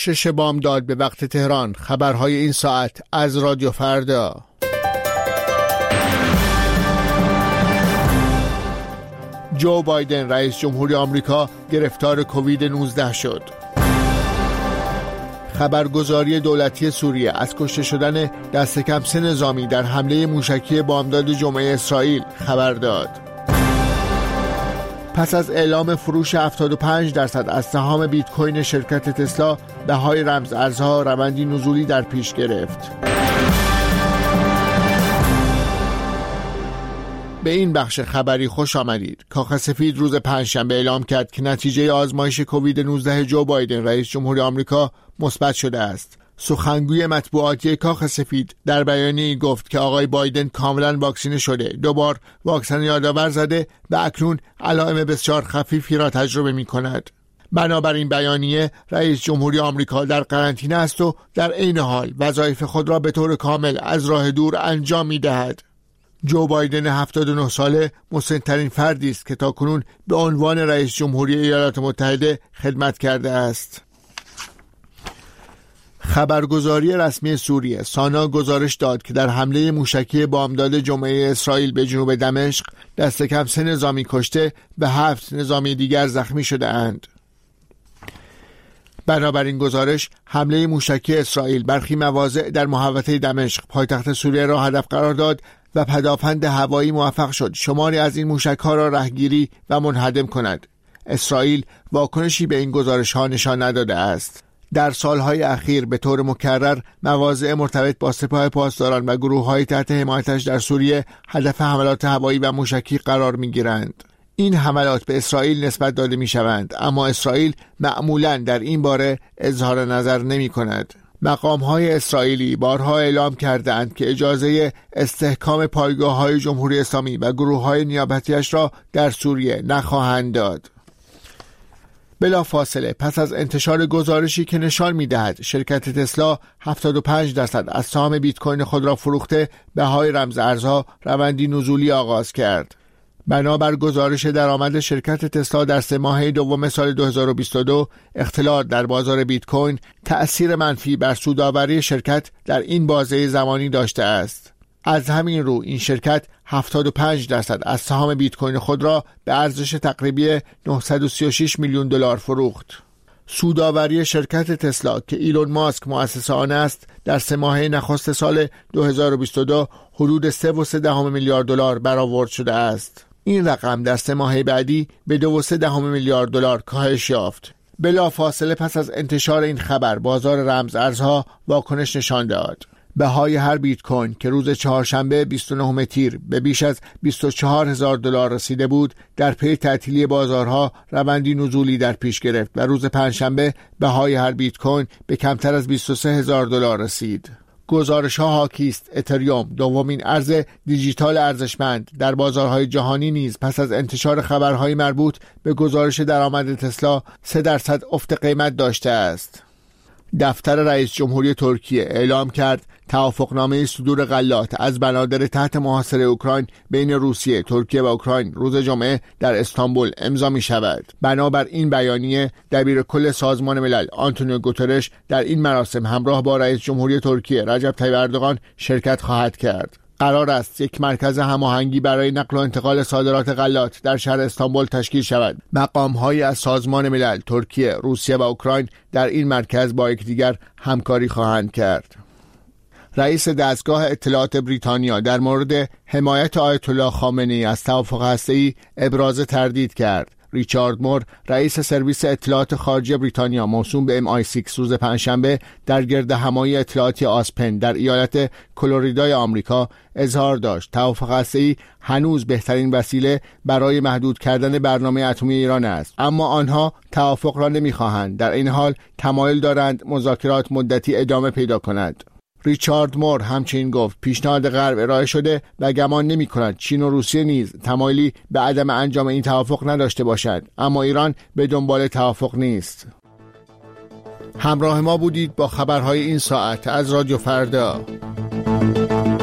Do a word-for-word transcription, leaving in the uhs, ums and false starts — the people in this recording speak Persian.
شش بامداد به وقت تهران. خبرهای این ساعت از رادیو فردا. جو بایدن رئیس جمهوری آمریکا گرفتار کووید نوزده شد. خبرگزاری دولتی سوریه از کشته شدن دست کم سه نظامی در حمله موشکی بامداد جمعه اسرائیل خبر داد. پس از اعلام فروش هفتاد و پنج درصد از سهام بیت کوین شرکت تسلا، بهای رمز ارزها روندی نزولی در پیش گرفت. به این بخش خبری خوش آمدید. کاخ سفید روز پنجشنبه اعلام کرد که نتیجه آزمایش کووید نوزده جو بایدن رئیس جمهوری آمریکا مثبت شده است. سخنگوی مطبوعاتی کاخ سفید در بیانیه‌ای گفت که آقای بایدن کاملا واکسینه شده، دوبار واکسن یادآور زده و اکنون علائم بسیار خفیفی را تجربه می‌کند. بنابراین بیانیه رئیس جمهوری آمریکا در قرنطینه است و در عین حال وظایف خود را به طور کامل از راه دور انجام می‌دهد. جو بایدن هفتاد و نه ساله مسن‌ترین فردی است که تاکنون به عنوان رئیس جمهوری ایالات متحده خدمت کرده است. خبرگزاری رسمی سوریه سانا گزارش داد که در حمله موشکی بامداد جمعه اسرائیل به جنوب دمشق دست کم سه نظامی کشته و هفت نظامی دیگر زخمی شده اند. بنابراین گزارش حمله موشکی اسرائیل برخی مواضع در محوطه دمشق پایتخت سوریه را هدف قرار داد و پدافند هوایی موفق شد شماری از این موشک‌ها را رهگیری و منهدم کند. اسرائیل واکنشی به این گزارش‌ها نشان نداده است. در سالهای اخیر به طور مکرر مواضع مرتبط با سپاه پاسداران و گروه‌های تحت حمایتش در سوریه هدف حملات هوایی و موشکی قرار می‌گیرند. این حملات به اسرائیل نسبت داده می‌شوند، اما اسرائیل معمولاً در این باره اظهار نظر نمی‌کند. مقام‌های اسرائیلی بارها اعلام کردند که اجازه استحکام پایگاه‌های جمهوری اسلامی و گروه‌های نیابتی‌اش را در سوریه نخواهند داد. بلا فاصله پس از انتشار گزارشی که نشان می‌دهد شرکت تسلا هفتاد و پنج درصد از سهام بیت کوین خود را فروخته، بهای رمز ارزها روندی نزولی آغاز کرد. بنابر گزارش درآمد شرکت تسلا در سه ماهه دوم سال دو هزار و بیست و دو، اختلال در بازار بیت کوین تأثیر منفی بر سودآوری شرکت در این بازه زمانی داشته است. از همین رو این شرکت هفتاد و پنج درصد از سهام بیت کوین خود را به ارزش تقریبی نهصد و سی و شش میلیون دلار فروخت. سودآوری شرکت تسلا که ایلون ماسک مؤسس آن است در سه ماهه نخست سال دو هزار و بیست و دو حدود سه و سه دهم میلیارد دلار برآورد شده است. این رقم در سه ماهه بعدی به دو و سه دهم میلیارد دلار کاهش یافت. بلافاصله پس از انتشار این خبر بازار رمز ارزها واکنش نشان داد. بهای هر بیت کوین که روز چهارشنبه بیست و نهم تیر به بیش از بیست و چهار هزار دلار رسیده بود، در پی تعطیلی بازارها روندی نزولی در پیش گرفت و روز پنجشنبه بهای هر بیت کوین به کمتر از بیست و سه هزار دلار رسید. گزارش‌ها حاکی است اتریوم، دومین ارز دیجیتال ارزشمند در بازارهای جهانی، نیز پس از انتشار خبرهای مربوط به گزارش درآمد تسلا سه درصد افت قیمت داشته است. دفتر رئیس جمهوری ترکیه اعلام کرد توافقنامه صدور غلات از بنادر تحت محاصره اوکراین بین روسیه، ترکیه و اوکراین روز جمعه در استانبول امضا می شود. بنابر این بیانیه دبیر کل سازمان ملل آنتونیو گوترش در این مراسم همراه با رئیس جمهوری ترکیه رجب طیب اردوغان شرکت خواهد کرد. قرار است یک مرکز هماهنگی برای نقل و انتقال صادرات غلات در شهر استانبول تشکیل شود. مقام‌هایی از سازمان ملل، ترکیه، روسیه و اوکراین در این مرکز با یکدیگر همکاری خواهند کرد. رئیس دستگاه اطلاعات بریتانیا در مورد حمایت آیت الله خامنه‌ای از توافق هسته‌ای ابراز تردید کرد. ریچارد مور، رئیس سرویس اطلاعات خارجی بریتانیا موسوم به ام آی سیکس، روز پنجشنبه در گردهمایی اطلاعاتی آسپن در ایالت کلوریدای آمریکا اظهار داشت توافق هسته‌ای هنوز بهترین وسیله برای محدود کردن برنامه اتمی ایران است، اما آنها توافق را نمی‌خواهند. در این حال تمایل دارند مذاکرات مدتی ادامه پیدا کند. ریچارد مور همچنین گفت پیشنهاد غرب ارائه شده و گمان نمی کند چین و روسیه نیز تمایلی به عدم انجام این توافق نداشته باشد، اما ایران به دنبال توافق نیست. همراه ما بودید با خبرهای این ساعت از رادیو فردا.